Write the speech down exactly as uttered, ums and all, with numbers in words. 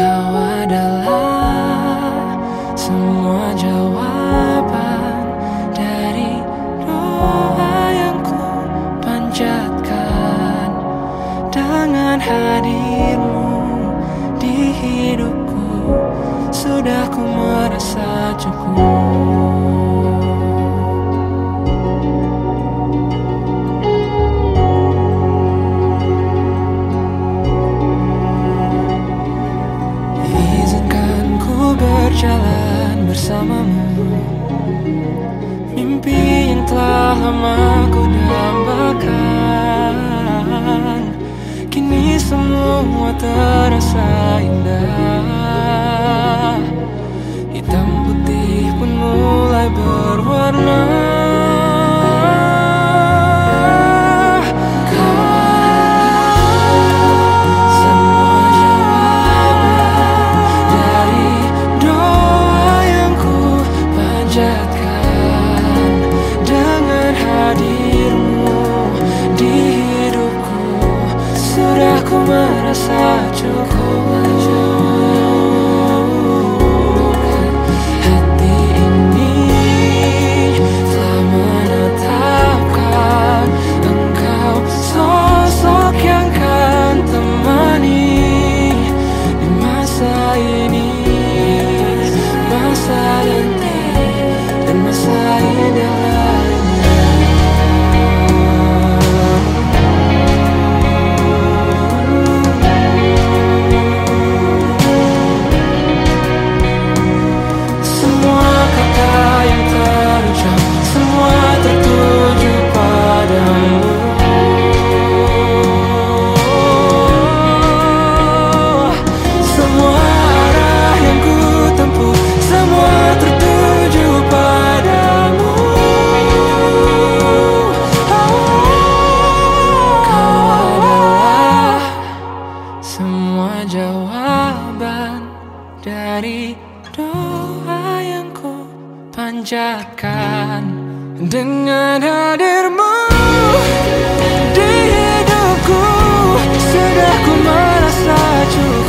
Kau adalah semua jawaban dari doa yang ku panjatkan. Dengan hadirmu di hidupku, sudah ku merasa cukup. Berjalan bersamamu, mimpi yang telah lama ku dambakan, kini semua terasa indah. Hitam putih pun mulai berwarna. Dengan hadirmu di hidupku, sudah ku merasa cukup. Hati ini telah menetapkan engkau sosok yang kan temani di masa ini, masa nanti, dan masa indah lainnya. Semua kata yang terucap, semua tertuju padamu. Semua arah yang ku tempuh, semua tertuju padamu. Kau adalah semua jawaban dari doa yang ku panjatkan. Dengan hadirmu di hidupku, sudah ku merasa cukup.